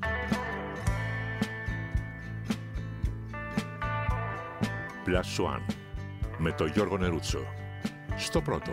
Plus One με τον Γιώργο Νερούτσο. Στο πρώτο.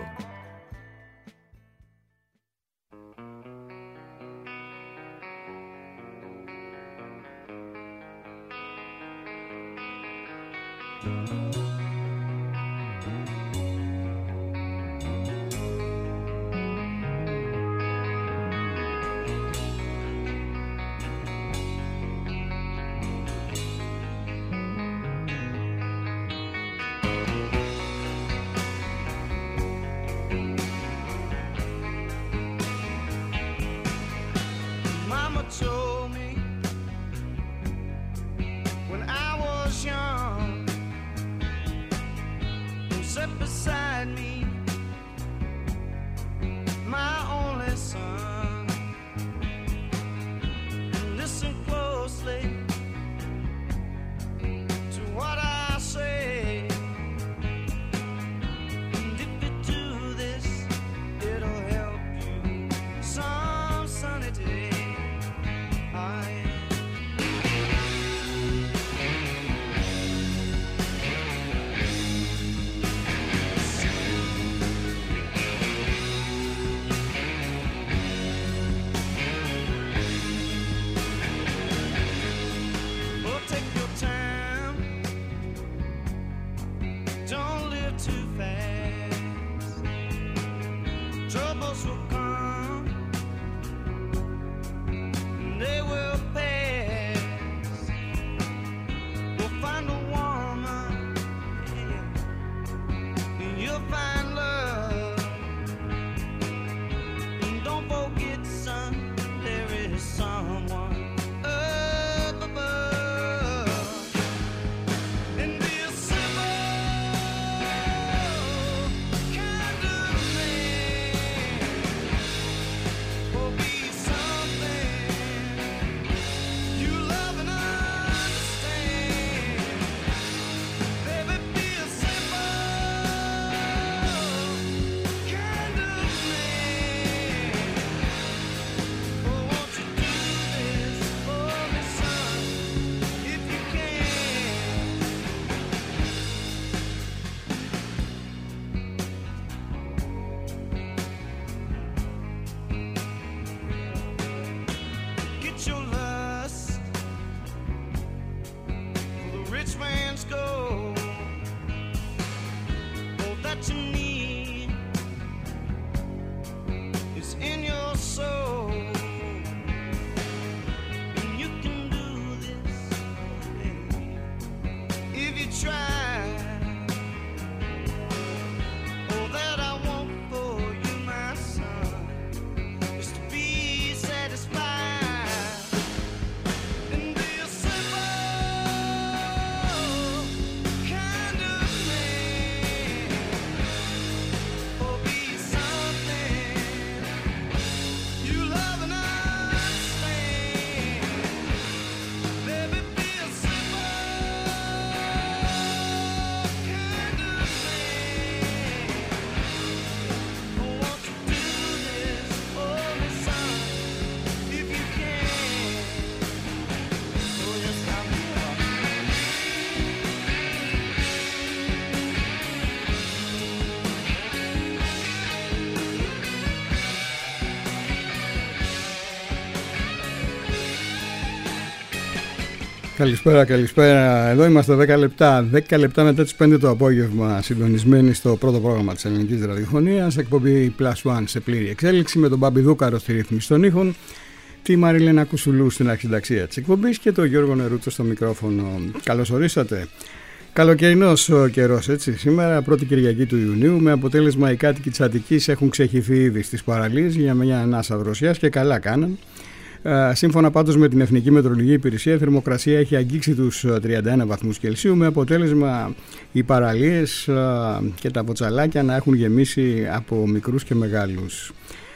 Καλησπέρα. Εδώ είμαστε 10 λεπτά μετά τις 5 το απόγευμα, συντονισμένοι στο πρώτο πρόγραμμα της ελληνικής ραδιοφωνίας, εκπομπή Plus One σε πλήρη εξέλιξη, με τον Μπαμπιδούκαρο στη ρύθμιση των ήχων, τη Μαριλένα Κουσουλού στην αρχινταξία της εκπομπής και τον Γιώργο Νερούτσο στο μικρόφωνο. Καλώς ορίσατε. Καλοκαιρινός ο καιρός, έτσι. Σήμερα, πρώτη Κυριακή του Ιουνίου, με αποτέλεσμα οι κάτοικοι της Αττικής έχουν ξεχυθεί ήδη στις παραλίες για μια ανάσα δροσιάς και καλά κάναν. Σύμφωνα πάντως με την Εθνική Μετεωρολογική Υπηρεσία, η θερμοκρασία έχει αγγίξει τους 31 βαθμούς Κελσίου, με αποτέλεσμα οι παραλίες και τα βοτσαλάκια να έχουν γεμίσει από μικρούς και μεγάλους.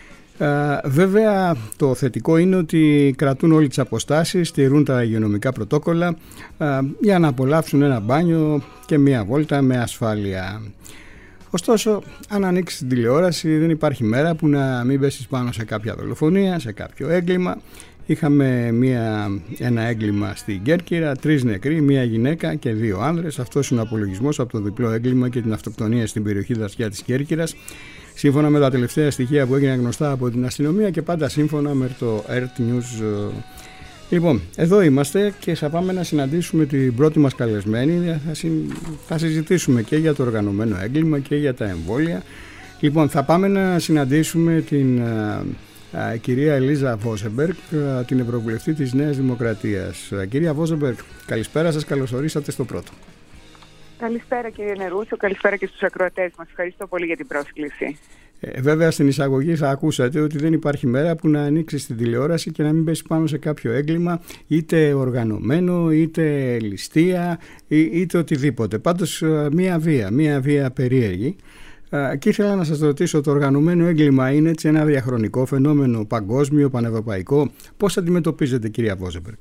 Βέβαια, το θετικό είναι ότι κρατούν όλες τις αποστάσεις, στηρούν τα υγειονομικά πρωτόκολλα για να απολαύσουν ένα μπάνιο και μία βόλτα με ασφάλεια. Ωστόσο, αν ανοίξεις την τηλεόραση, δεν υπάρχει μέρα που να μην πέσεις πάνω σε κάποια δολοφονία, σε κάποιο έγκλημα Είχαμε ένα έγκλημα στην Κέρκυρα, 3 νεκροί, 1 γυναίκα και 2 άνδρες. Αυτός είναι ο απολογισμός από το διπλό έγκλημα και την αυτοκτονία στην περιοχή Δασιά της Κέρκυρας, σύμφωνα με τα τελευταία στοιχεία που έγιναν γνωστά από την αστυνομία και πάντα σύμφωνα με το Earth News. Λοιπόν, εδώ είμαστε και θα πάμε να συναντήσουμε την πρώτη μας καλεσμένη. Θα συζητήσουμε και για το οργανωμένο έγκλημα και για τα εμβόλια. Λοιπόν, θα πάμε να συναντήσουμε την κυρία Ελίζα Βόζεμπεργκ, την Ευρωβουλευτή της Νέας Δημοκρατίας. Κυρία Βόζεμπεργκ, καλησπέρα σας, καλώς ορίσατε στο πρώτο. Καλησπέρα κύριε Νερούτσο, καλησπέρα και στους ακροατές μας. Ευχαριστώ πολύ για την πρόσκληση. Βέβαια στην εισαγωγή θα ακούσατε ότι δεν υπάρχει μέρα που να ανοίξει την τηλεόραση και να μην πέσει πάνω σε κάποιο έγκλημα, είτε οργανωμένο, είτε ληστεία, είτε οτιδήποτε. Πάντως μία βία περίεργη. Και ήθελα να σας ρωτήσω, το οργανωμένο έγκλημα είναι έτσι ένα διαχρονικό φαινόμενο, παγκόσμιο, πανευρωπαϊκό? Πώς αντιμετωπίζετε, κυρία Βόζεμπεργκ?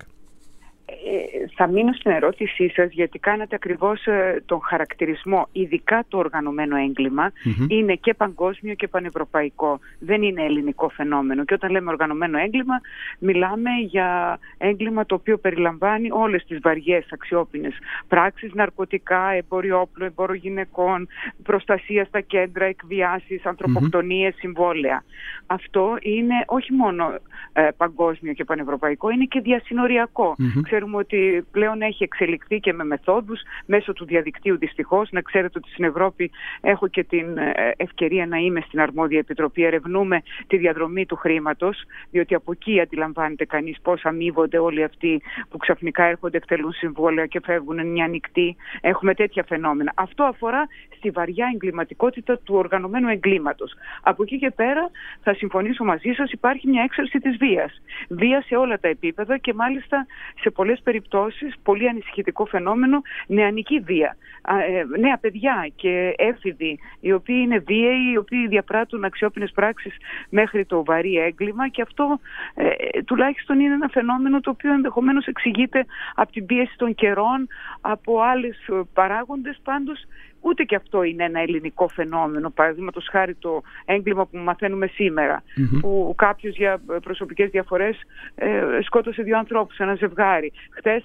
Θα μείνω στην ερώτησή σας, γιατί κάνατε ακριβώς τον χαρακτηρισμό. Ειδικά το οργανωμένο έγκλημα είναι και παγκόσμιο και πανευρωπαϊκό. Δεν είναι ελληνικό φαινόμενο. Και όταν λέμε οργανωμένο έγκλημα, μιλάμε για έγκλημα το οποίο περιλαμβάνει όλες τις βαριές αξιόπινες πράξεις, ναρκωτικά, εμπόριο όπλων, εμπόριο γυναικών, προστασία στα κέντρα, εκβιάσεις, ανθρωποκτονίες, συμβόλαια. Αυτό είναι όχι μόνο παγκόσμιο και πανευρωπαϊκό, είναι και διασυνοριακό. Ξέρουμε ότι πλέον έχει εξελιχθεί και με μεθόδους μέσω του διαδικτύου, δυστυχώς. Να ξέρετε ότι στην Ευρώπη έχω και την ευκαιρία να είμαι στην αρμόδια επιτροπή. Ερευνούμε τη διαδρομή του χρήματος, διότι από εκεί αντιλαμβάνεται κανείς πώς αμείβονται όλοι αυτοί που ξαφνικά έρχονται, εκτελούν συμβόλαια και φεύγουν μια νυχτή. Έχουμε τέτοια φαινόμενα. Αυτό αφορά στη βαριά εγκληματικότητα του οργανωμένου εγκλήματος. Από εκεί και πέρα θα συμφωνήσω μαζί σας, υπάρχει μια έξαρση της βίας. Βία σε όλα τα επίπεδα και μάλιστα σε πολλές περιπτώσεις, πολύ ανησυχητικό φαινόμενο, νεανική βία. Νέα παιδιά και έφηβοι, οι οποίοι είναι βίαιοι, οι οποίοι διαπράττουν αξιόπινες πράξεις μέχρι το βαρύ έγκλημα, και αυτό τουλάχιστον είναι ένα φαινόμενο το οποίο ενδεχομένως εξηγείται από την πίεση των καιρών, από άλλες παράγοντες. Πάντως ούτε και αυτό είναι ένα ελληνικό φαινόμενο. Παραδείγματος χάρη το έγκλημα που μαθαίνουμε σήμερα, που κάποιος για προσωπικές διαφορές σκότωσε 2 ανθρώπους, ένα ζευγάρι. Χθες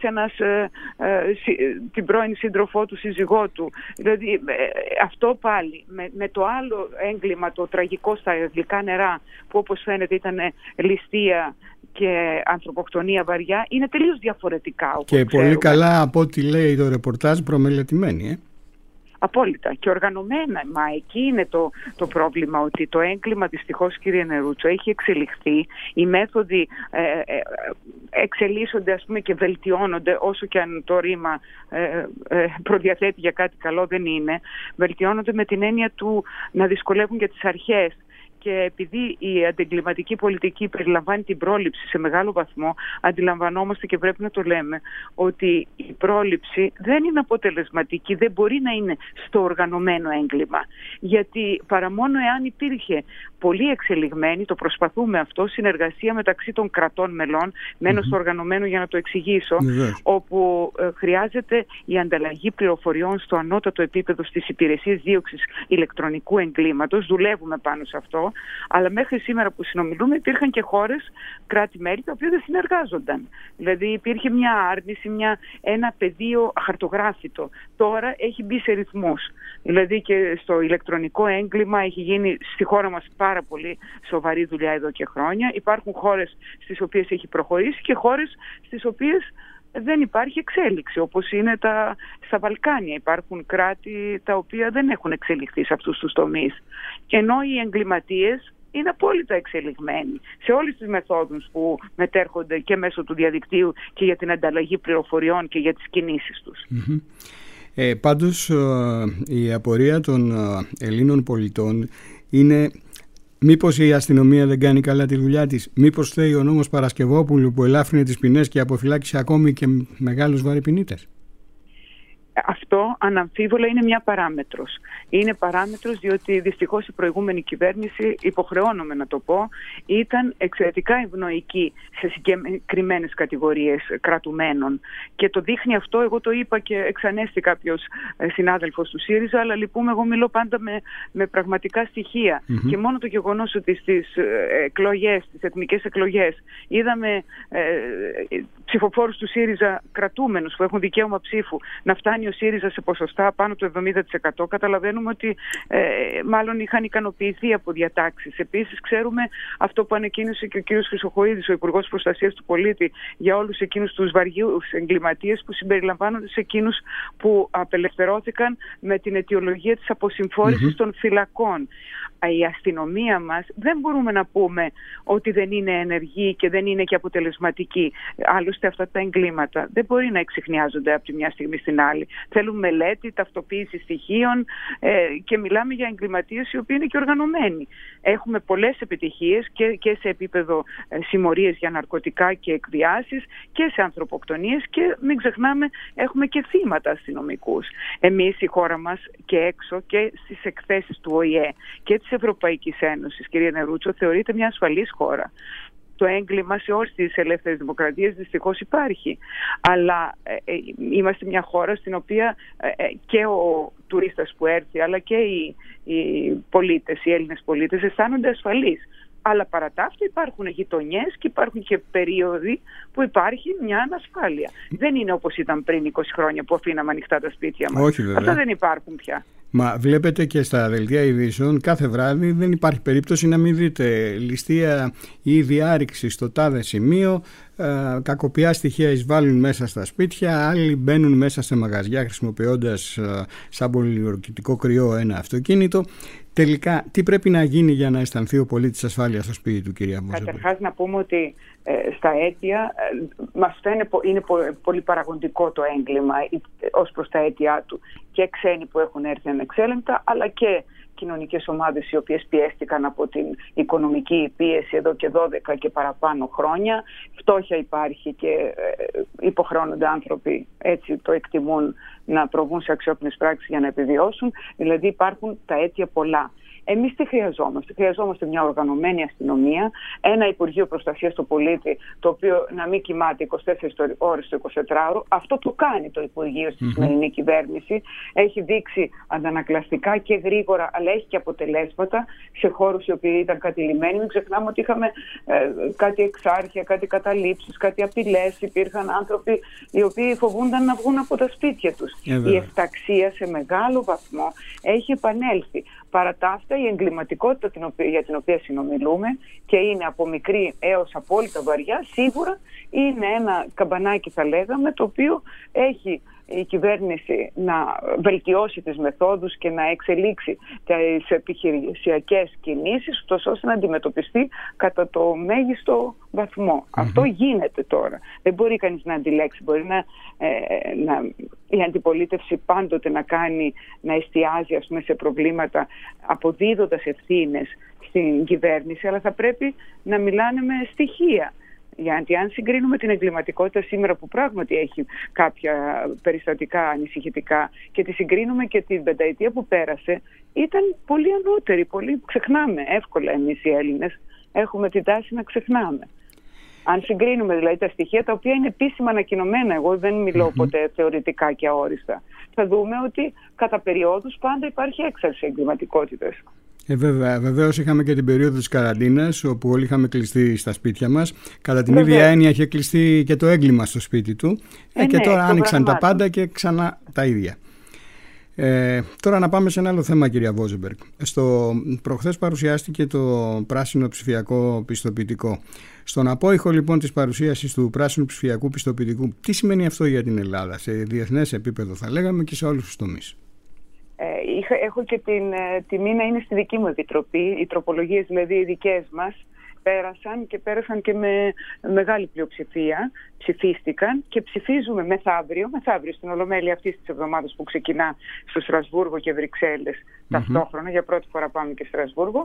την πρώην σύντροφό του, σύζυγό του. Δηλαδή αυτό πάλι με το άλλο έγκλημα, το τραγικό στα γλυκά νερά, που όπως φαίνεται ήταν ληστεία και ανθρωποκτονία βαριά, είναι τελείως διαφορετικά. Και πολύ καλά, από ό,τι λέει το ρεπορτάζ, προμελετημένη. Απόλυτα και οργανωμένα. Μα εκεί είναι το πρόβλημα, ότι το έγκλημα δυστυχώς, κύριε Νερούτσο, έχει εξελιχθεί. Οι μέθοδοι εξελίσσονται, ας πούμε, και βελτιώνονται, όσο και αν το ρήμα προδιαθέτει για κάτι καλό, δεν είναι. Βελτιώνονται με την έννοια του να δυσκολεύουν για τις αρχές. Και επειδή η αντεγκληματική πολιτική περιλαμβάνει την πρόληψη σε μεγάλο βαθμό, αντιλαμβανόμαστε και πρέπει να το λέμε ότι η πρόληψη δεν είναι αποτελεσματική, δεν μπορεί να είναι στο οργανωμένο έγκλημα. Γιατί παρά μόνο εάν υπήρχε πολύ εξελιγμένη, το προσπαθούμε αυτό, συνεργασία μεταξύ των κρατών μελών, μένω στο οργανωμένο για να το εξηγήσω, όπου χρειάζεται η ανταλλαγή πληροφοριών στο ανώτατο επίπεδο στις υπηρεσίες δίωξης ηλεκτρονικού εγκλήματος. Δουλεύουμε πάνω σε αυτό. Αλλά μέχρι σήμερα που συνομιλούμε υπήρχαν και χώρες, κράτη-μέλη, τα οποία δεν συνεργάζονταν. Δηλαδή υπήρχε μια άρνηση, ένα πεδίο αχαρτογράφητο. Τώρα έχει μπει σε ρυθμούς. Δηλαδή και στο ηλεκτρονικό έγκλημα έχει γίνει στη χώρα μας πάρα πολύ σοβαρή δουλειά εδώ και χρόνια. Υπάρχουν χώρες στις οποίες έχει προχωρήσει και χώρες στις οποίες δεν υπάρχει εξέλιξη, όπως είναι στα Βαλκάνια. Υπάρχουν κράτη τα οποία δεν έχουν εξελιχθεί σε αυτούς τους τομείς. Ενώ οι εγκληματίες είναι απόλυτα εξελιγμένοι σε όλες τις μεθόδους που μετέρχονται και μέσω του διαδικτύου και για την ανταλλαγή πληροφοριών και για τις κινήσεις τους. Πάντως η απορία των Ελλήνων πολιτών είναι: μήπως η αστυνομία δεν κάνει καλά τη δουλειά της? Μήπως φταίει ο νόμος Παρασκευόπουλου που ελάφρυνε τις ποινές και αποφυλάκησε ακόμη και μεγάλους βαρυπινίτες? Αυτό αναμφίβολα είναι μια παράμετρος. Είναι παράμετρος διότι δυστυχώς η προηγούμενη κυβέρνηση, υποχρεώνομαι να το πω, ήταν εξαιρετικά ευνοϊκή σε συγκεκριμένες κατηγορίες κρατουμένων. Και το δείχνει αυτό, εγώ το είπα και εξανέστη κάποιος συνάδελφος του ΣΥΡΙΖΑ, αλλά λυπούμε, εγώ μιλώ πάντα με πραγματικά στοιχεία. Και μόνο το γεγονός ότι στις εκλογές, στις εθνικές εκλογές, είδαμε ψηφοφόρους του ΣΥΡΙΖΑ κρατούμενους που έχουν δικαίωμα ψήφου να φτάνει ο ΣΥΡΙΖΑ σε ποσοστά πάνω από το 70%, καταλαβαίνουμε ότι μάλλον είχαν ικανοποιηθεί από διατάξεις. Επίσης, ξέρουμε αυτό που ανακοίνωσε και ο κ. Χρυσοχοΐδης, ο Υπουργός Προστασίας του Πολίτη, για όλους εκείνους τους βαριούς εγκληματίες που συμπεριλαμβάνονται σε εκείνους που απελευθερώθηκαν με την αιτιολογία της αποσυμφόρησης των φυλακών. Η αστυνομία μας δεν μπορούμε να πούμε ότι δεν είναι ενεργή και δεν είναι και αποτελεσματική. Άλλωστε αυτά τα εγκλήματα δεν μπορεί να εξιχνιάζονται από τη μια στιγμή στην άλλη. Θέλουν μελέτη, ταυτοποίηση στοιχείων και μιλάμε για εγκληματίες οι οποίοι είναι και οργανωμένοι. Έχουμε πολλές επιτυχίες και σε επίπεδο συμμορίες για ναρκωτικά και εκβιάσεις και σε ανθρωποκτονίες και μην ξεχνάμε έχουμε και θύματα αστυνομικούς. Εμείς η χώρα μας και έξω και στις εκθέσεις του ΟΗΕ και της Ευρωπαϊκής Ένωσης, κυρία Νερούτσο, θεωρείται μια ασφαλής χώρα. Το έγκλημα σε όλες τις ελεύθερες δημοκρατίες δυστυχώς υπάρχει. Αλλά είμαστε μια χώρα στην οποία και ο τουρίστας που έρθει, αλλά και οι πολίτες, οι Έλληνες πολίτες αισθάνονται ασφαλείς. Αλλά παρά τα αυτά υπάρχουν γειτονιές και υπάρχουν και περίοδοι που υπάρχει μια ανασφάλεια. Δεν είναι όπως ήταν πριν 20 χρόνια που αφήναμε ανοιχτά τα σπίτια μας. Όχι, βέβαια. Αυτά δεν υπάρχουν πια. Μα βλέπετε και στα δελτία ειδήσεων κάθε βράδυ δεν υπάρχει περίπτωση να μην δείτε ληστεία ή διάρρηξη στο τάδε σημείο, κακοποιά στοιχεία εισβάλλουν μέσα στα σπίτια, άλλοι μπαίνουν μέσα σε μαγαζιά χρησιμοποιώντας σαν πολιορκητικό κρυό ένα αυτοκίνητο. Τελικά, τι πρέπει να γίνει για να αισθανθεί ο πολίτης ασφάλεια στο σπίτι του, κυρία Βόζεμπεργκ? Καταρχάς να πούμε ότι στα αίτια μας είναι πολύ παραγωγικό το έγκλημα ως προς τα αίτια του. Και ξένοι που έχουν έρθει ανεξέλεγκτα, αλλά και κοινωνικές ομάδες οι οποίες πιέστηκαν από την οικονομική πίεση εδώ και 12 και παραπάνω χρόνια. Φτώχεια υπάρχει και υποχρεώνονται άνθρωποι, έτσι το εκτιμούν, να προβούν σε αξιόπινες πράξεις για να επιβιώσουν. Δηλαδή υπάρχουν τα αίτια πολλά. Εμείς τι χρειαζόμαστε? Χρειαζόμαστε μια οργανωμένη αστυνομία, ένα Υπουργείο Προστασίας του Πολίτη, το οποίο να μην κοιμάται 24 ώρες το 24ωρο. Αυτό το κάνει το Υπουργείο στη σημερινή κυβέρνηση. Έχει δείξει αντανακλαστικά και γρήγορα, αλλά έχει και αποτελέσματα σε χώρους οι οποίοι ήταν κατηλημμένοι. Μην ξεχνάμε ότι είχαμε κάτι εξάρχεια, κάτι καταλήψεις, κάτι απειλές. Υπήρχαν άνθρωποι οι οποίοι φοβούνταν να βγουν από τα σπίτια τους. Η ευταξία σε μεγάλο βαθμό έχει επανέλθει. Παρά τα αυτά, η εγκληματικότητα για την οποία συνομιλούμε και είναι από μικρή έως απόλυτα βαριά, σίγουρα είναι ένα καμπανάκι, θα λέγαμε, το οποίο έχει η κυβέρνηση να βελτιώσει τις μεθόδους και να εξελίξει τις επιχειρησιακές κινήσεις, ώστε να αντιμετωπιστεί κατά το μέγιστο βαθμό. Αυτό γίνεται τώρα. Δεν μπορεί κανείς να αντιλέξει. Μπορεί η αντιπολίτευση πάντοτε να εστιάζει, ας πούμε, σε προβλήματα αποδίδοντας ευθύνες στην κυβέρνηση, αλλά θα πρέπει να μιλάνε με στοιχεία. Γιατί αν συγκρίνουμε την εγκληματικότητα σήμερα, που πράγματι έχει κάποια περιστατικά ανησυχητικά, και τη συγκρίνουμε και την πενταετία που πέρασε, ήταν πολύ ανώτερη. Πολύ ξεχνάμε εύκολα εμείς οι Έλληνες. Έχουμε την τάση να ξεχνάμε. Αν συγκρίνουμε δηλαδή τα στοιχεία τα οποία είναι επίσημα ανακοινωμένα, εγώ δεν μιλώ ποτέ θεωρητικά και αόριστα, θα δούμε ότι κατά περιόδους πάντα υπάρχει έξαρση εγκληματικότητας. Βέβαια, βεβαίως είχαμε και την περίοδο της καραντίνας, όπου όλοι είχαμε κλειστεί στα σπίτια μας. Κατά την ίδια έννοια είχε κλειστεί και το έγκλημα στο σπίτι του. Και τώρα άνοιξαν τα πάντα και ξανά τα ίδια. Τώρα να πάμε σε ένα άλλο θέμα, κυρία Βόζεμπεργκ. Προχθές παρουσιάστηκε το πράσινο ψηφιακό πιστοποιητικό. Στον απόϊχο λοιπόν της παρουσίασης του πράσινου ψηφιακού πιστοποιητικού, τι σημαίνει αυτό για την Ελλάδα, σε διεθνές επίπεδο θα λέγαμε και σε όλους τους τομείς? Έχω και την τιμή να είναι στη δική μου επιτροπή. Οι τροπολογίες δηλαδή οι δικές μας πέρασαν και με μεγάλη πλειοψηφία, ψηφίστηκαν και ψηφίζουμε μεθαύριο στην Ολομέλεια αυτής της εβδομάδας που ξεκινά στο Στρασβούργο και Βρυξέλλες ταυτόχρονα, για πρώτη φορά πάμε και Στρασβούργο,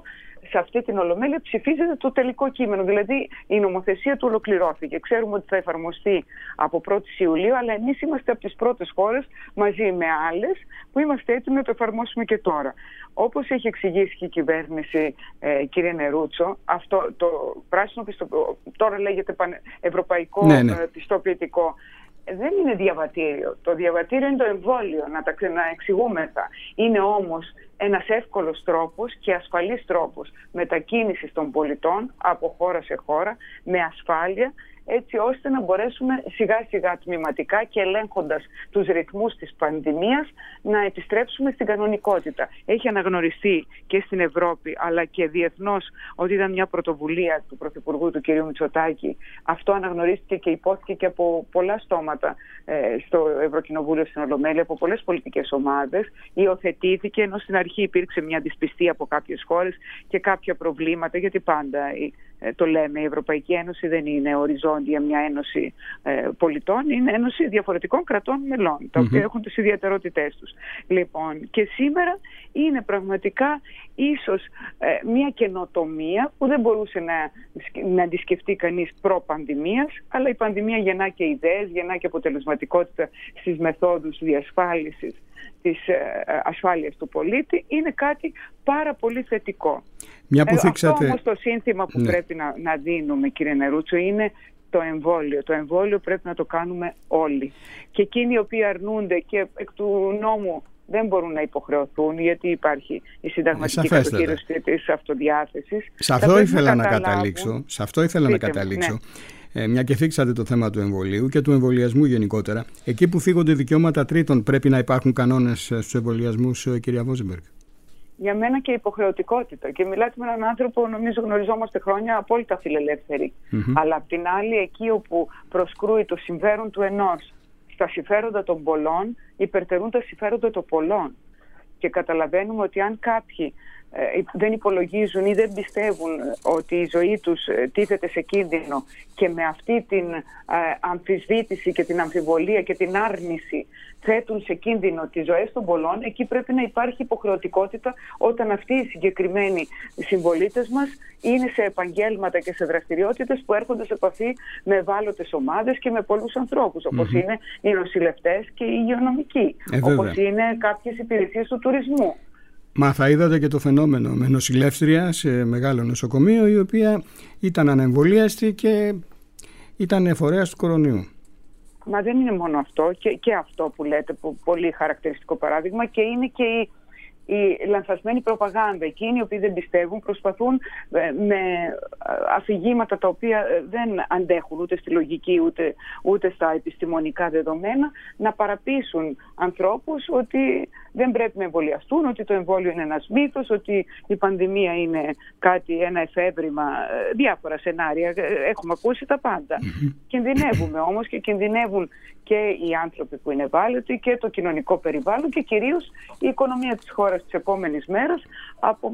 σε αυτή την Ολομέλεια ψηφίζεται το τελικό κείμενο. Δηλαδή η νομοθεσία του ολοκληρώθηκε. Ξέρουμε ότι θα εφαρμοστεί από 1η Ιουλίου, αλλά εμείς είμαστε από τις πρώτες χώρες μαζί με άλλες που είμαστε έτοιμοι να το εφαρμόσουμε και τώρα. Όπως έχει εξηγήσει και η κυβέρνηση, κύριε Νερούτσο, αυτό το πράσινο τώρα λέγεται ευρωπαϊκό πιστοποιητικό, δεν είναι διαβατήριο. Το διαβατήριο είναι το εμβόλιο, να εξηγούμεθα. Είναι όμως ένας εύκολος τρόπος και ασφαλής τρόπος μετακίνησης των πολιτών από χώρα σε χώρα με ασφάλεια, έτσι ώστε να μπορέσουμε σιγά σιγά τμηματικά και ελέγχοντας τους ρυθμούς της πανδημίας να επιστρέψουμε στην κανονικότητα. Έχει αναγνωριστεί και στην Ευρώπη αλλά και διεθνώς ότι ήταν μια πρωτοβουλία του Πρωθυπουργού του κ. Μητσοτάκη. Αυτό αναγνωρίστηκε και υπόθηκε και από πολλά στόματα στο Ευρωκοινοβούλιο στην Ολομέλεια, από πολλές πολιτικές ομάδες. Υιοθετήθηκε, ενώ στην αρχή υπήρξε μια δυσπιστία από κάποιες χώρες και κάποια προβλήματα, γιατί πάντα το λέμε, η Ευρωπαϊκή Ένωση δεν είναι οριζόντια μια ένωση πολιτών, είναι ένωση διαφορετικών κρατών μελών, τα οποία έχουν τις ιδιαιτερότητές τους. Λοιπόν, και σήμερα είναι πραγματικά ίσως μια καινοτομία που δεν μπορούσε να αντισκεφτεί κανείς προ-πανδημίας, αλλά η πανδημία γεννά και ιδέες, γεννά και αποτελεσματικότητα στις μεθόδους διασφάλισης της ασφάλειας του πολίτη. Είναι κάτι πάρα πολύ θετικό. Αυτό όμως το σύνθημα που πρέπει να δίνουμε, κύριε Νερούτσο, είναι το εμβόλιο. Το εμβόλιο πρέπει να το κάνουμε όλοι. Και εκείνοι οι οποίοι αρνούνται και εκ του νόμου δεν μπορούν να υποχρεωθούν, γιατί υπάρχει η συνταγματική κατοχήρωση της αυτοδιάθεσης. Σε αυτό ήθελα να καταλήξω. Μια και θίξατε το θέμα του εμβολίου και του εμβολιασμού γενικότερα. Εκεί που θίγονται δικαιώματα τρίτων, πρέπει να υπάρχουν κανόνες στους εμβολιασμούς, κυρία Βόζεμπεργκ? Για μένα και υποχρεωτικότητα. Και μιλάτε με έναν άνθρωπο, νομίζω γνωριζόμαστε χρόνια, απόλυτα φιλελεύθεροι. Αλλά απ' την άλλη, εκεί όπου προσκρούει το συμφέρον του ενός στα συμφέροντα των πολλών, υπερτερούν τα συμφέροντα των πολλών. Και καταλαβαίνουμε ότι αν κάποιοι δεν υπολογίζουν ή δεν πιστεύουν ότι η ζωή τους τίθεται σε κίνδυνο και με αυτή την αμφισβήτηση και την αμφιβολία και την άρνηση θέτουν σε κίνδυνο τις ζωές των πολλών, εκεί πρέπει να υπάρχει υποχρεωτικότητα όταν αυτοί οι συγκεκριμένοι συμπολίτες μας είναι σε επαγγέλματα και σε δραστηριότητες που έρχονται σε επαφή με ευάλωτες ομάδες και με πολλούς ανθρώπους, όπως είναι οι νοσηλευτές και οι υγειονομικοί, όπως είναι κάποιες υπηρεσίες του τουρισμού. Μα θα είδατε και το φαινόμενο με νοσηλεύτρια σε μεγάλο νοσοκομείο, η οποία ήταν ανεμβολίαστη και ήταν φορέας του κορονοϊού. Μα δεν είναι μόνο αυτό, και αυτό που λέτε, που πολύ χαρακτηριστικό παράδειγμα, και είναι και η λανθασμένη προπαγάνδα. Εκείνοι οι οποίοι δεν πιστεύουν προσπαθούν με αφηγήματα τα οποία δεν αντέχουν ούτε στη λογική ούτε στα επιστημονικά δεδομένα να παραπείσουν ανθρώπους ότι δεν πρέπει να εμβολιαστούν, ότι το εμβόλιο είναι ένας μύθος, ότι η πανδημία είναι ένα εφεύρημα, διάφορα σενάρια. Έχουμε ακούσει τα πάντα. Κινδυνεύουμε όμως, και κινδυνεύουν και οι άνθρωποι που είναι ευάλωτοι και το κοινωνικό περιβάλλον και κυρίως η οικονομία της χώρας της επόμενης μέρας από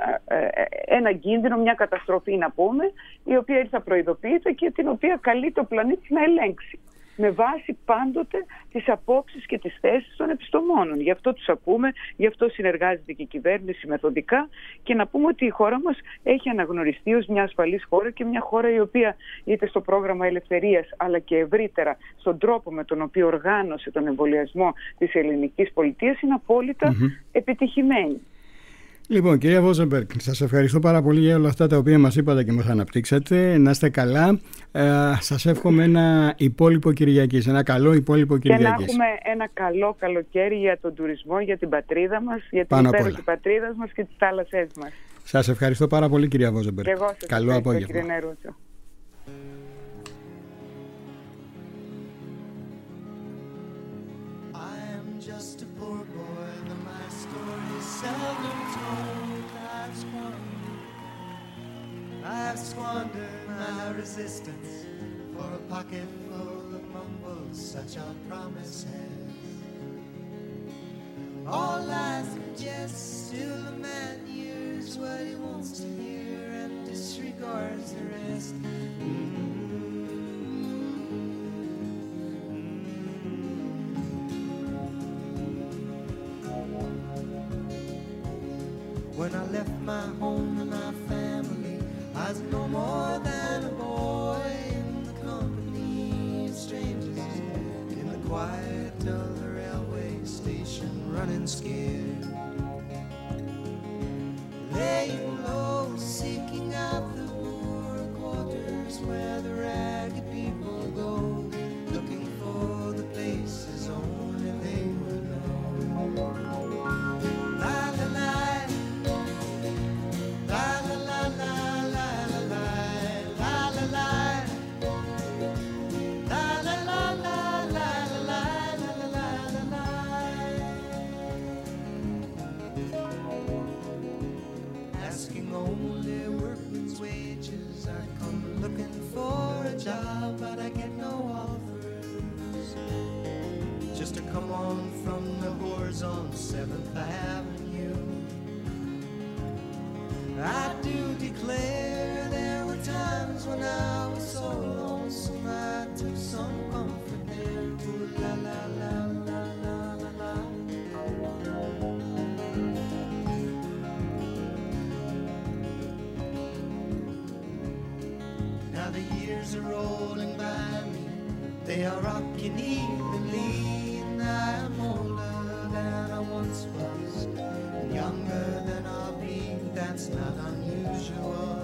ένα κίνδυνο, μια καταστροφή να πούμε, η οποία ήρθε προειδοποιείται και την οποία καλεί το πλανήτη να ελέγξει με βάση πάντοτε τις απόψεις και τις θέσεις των επιστημόνων. Γι' αυτό τους ακούμε, γι' αυτό συνεργάζεται και η κυβέρνηση μεθοδικά, και να πούμε ότι η χώρα μας έχει αναγνωριστεί ως μια ασφαλής χώρα και μια χώρα η οποία είτε στο πρόγραμμα ελευθερίας αλλά και ευρύτερα στον τρόπο με τον οποίο οργάνωσε τον εμβολιασμό της ελληνικής πολιτείας είναι απόλυτα επιτυχημένη. Λοιπόν, κυρία Βόζεμπεργκ, σας ευχαριστώ πάρα πολύ για όλα αυτά τα οποία μας είπατε και μας αναπτύξατε. Να είστε καλά. Σας εύχομαι ένα υπόλοιπο Κυριακής, ένα καλό υπόλοιπο Κυριακής. Και να έχουμε ένα καλό καλοκαίρι για τον τουρισμό, για την πατρίδα μας, για την υπέροχη πατρίδα μας και τις θάλασσές μας. Σας ευχαριστώ πάρα πολύ, κυρία Βόζεμπεργκ. Καλό απόγευμα. Κύριε Νερούτσο. I've squandered my resistance for a pocket full of mumbles such are promises. All lies and jests till the man hears what he wants to hear and disregards the rest. When I left my home and my family, was no more than a boy in the company of strangers in the quiet of the railway station, running scared, laying low, seeking out the poor quarters where the ragged people go, looking for the places only they would know. La la la, la la la la, la la la, la la la, la la la la, la la la, la la la. Asking only workman's wages, I come looking for a job, but I get no offers. Just to come on from the whores on 7th Avenue. I do declare there were times when I was so lonesome I took some comfort there. Ooh, la la la la la la la. Now the years are rolling by me, they are rocking evenly, and I am older than I once was, and younger than I'll be, that's not unusual.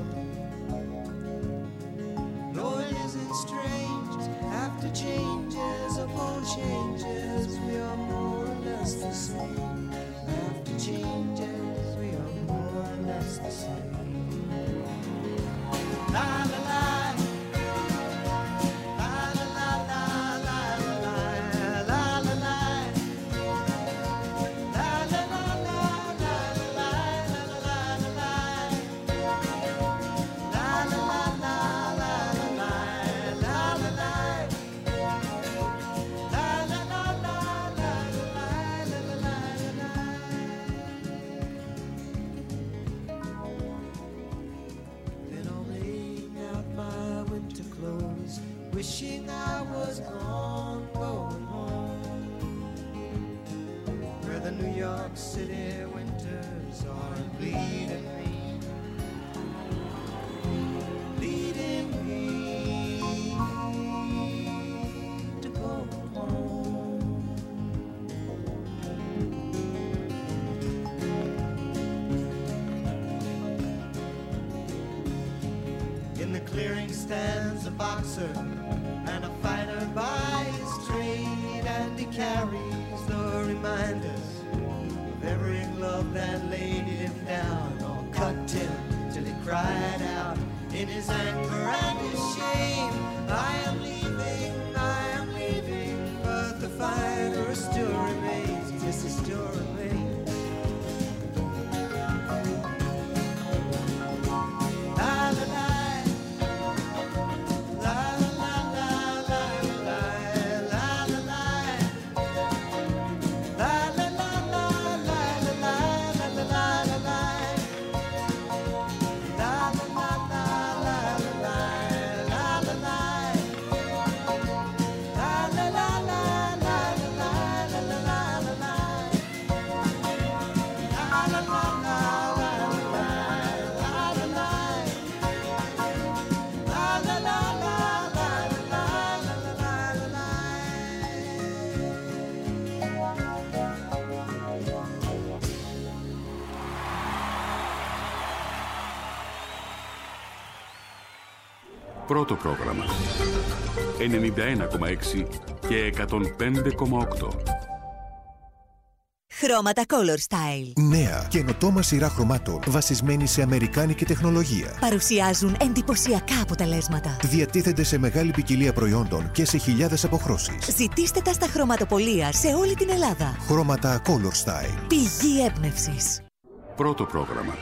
No, it isn't strange, after changes upon changes, we are more or less the same. After changes, we are more or less the same. La la la. Wishing I was gone, going home, where the New York City winters are bleeding me, leading me to go home. In the clearing stands a boxer and a fighter by his trade, and he carries the reminders of every glove that laid him down or cut him till he cried out in his anger and his shame, I am leaving, but the fighter still remains, yes, he still remains. La la la. Πρώτο πρόγραμμα 91,6 και 105,8. Χρώματα Color Style. Νέα καινοτόμα σειρά χρωμάτων βασισμένη σε αμερικάνικη τεχνολογία. Παρουσιάζουν εντυπωσιακά αποτελέσματα. Διατίθενται σε μεγάλη ποικιλία προϊόντων και σε χιλιάδες αποχρώσεις. Ζητήστε τα στα χρωματοπωλεία σε όλη την Ελλάδα. Χρώματα Color Style. Πηγή έμπνευσης. Πρώτο πρόγραμμα.